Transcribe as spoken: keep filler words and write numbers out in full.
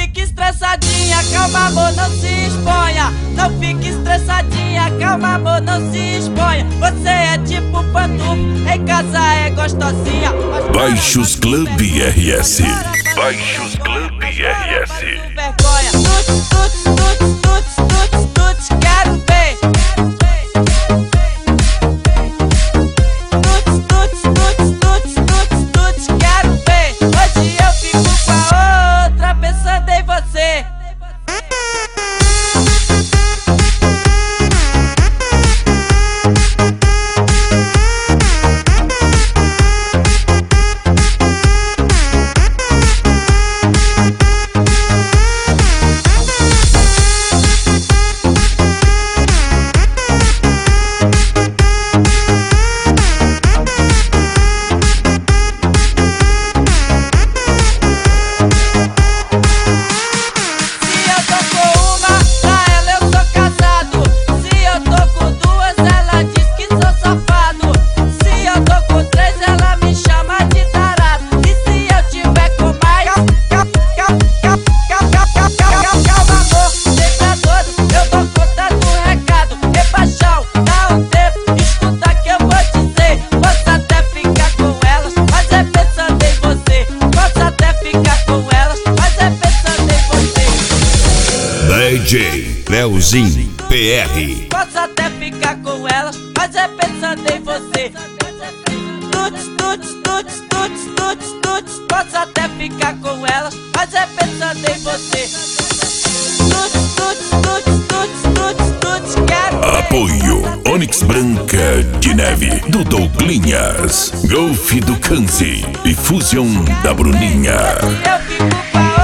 fique estressadinha, calma amor, não se exponha. Não fique estressadinha, calma amor, não se exponha. Você é tipo pantufo, em casa é gostosinha. Baixos Club R S. Baixos Club R S. Vergonha. Tuts, tuts, tuts, tuts, tuts, tuts, quero ver. Tuts, tuts, tuts, tuts, tuts, tuts, quero ver. Hoje eu fico com a outra pensando em você. D J Leozinho P R. Posso até ficar com elas, mas é pensando em você. Tuts, tuts, tuts, tuts, tuts, tuts. Posso até ficar com elas, mas é pensando em você. Tuts, tuts, tuts, tuts, tuts, tuts, quero ver. Apoio Onyx Branca de Neve do Douglinhas, Golf do Canzi e Fusion da Bruninha. Eu fico com a